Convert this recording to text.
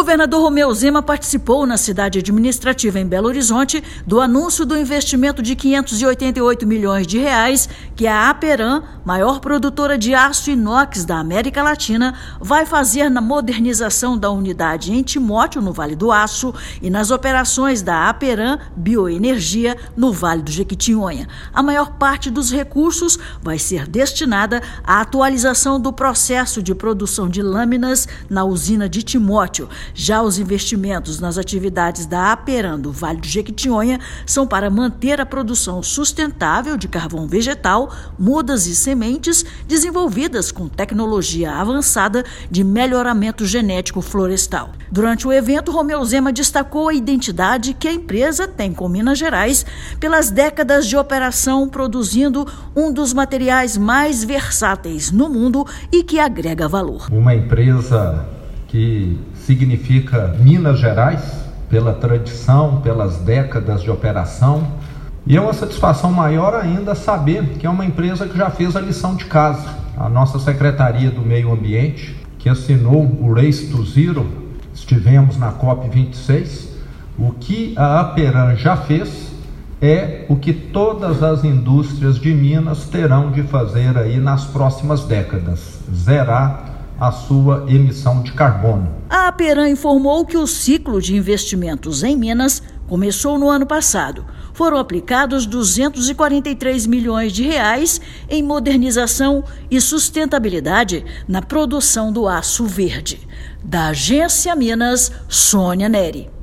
governador Romeu Zema participou na cidade administrativa em Belo Horizonte do anúncio do investimento de 588 milhões de reais que a Aperam, maior produtora de aço inox da América Latina, vai fazer na modernização da unidade em Timóteo, no Vale do Aço, e nas operações da Aperam Bioenergia, no Vale do Jequitinhonha. A maior parte dos recursos vai ser destinada à atualização do processo de produção de lâminas na usina de Timóteo. Já os investimentos nas atividades da Aperam do Vale do Jequitinhonha são para manter a produção sustentável de carvão vegetal, mudas e sementes desenvolvidas com tecnologia avançada de melhoramento genético florestal. Durante o evento, Romeu Zema destacou a identidade que a empresa tem com Minas Gerais pelas décadas de operação, produzindo um dos materiais mais versáteis no mundo e que agrega valor. Uma empresa que significa Minas Gerais, pela tradição, pelas décadas de operação. E é uma satisfação maior ainda saber que é uma empresa que já fez a lição de casa. A nossa Secretaria do Meio Ambiente, que assinou o Race to Zero, estivemos na COP26. O que a Aperam já fez é o que todas as indústrias de Minas terão de fazer aí nas próximas décadas: zerar a sua emissão de carbono. A Aperam informou que o ciclo de investimentos em Minas começou no ano passado. Foram aplicados 243 milhões de reais em modernização e sustentabilidade na produção do aço verde. Da Agência Minas, Sônia Neri.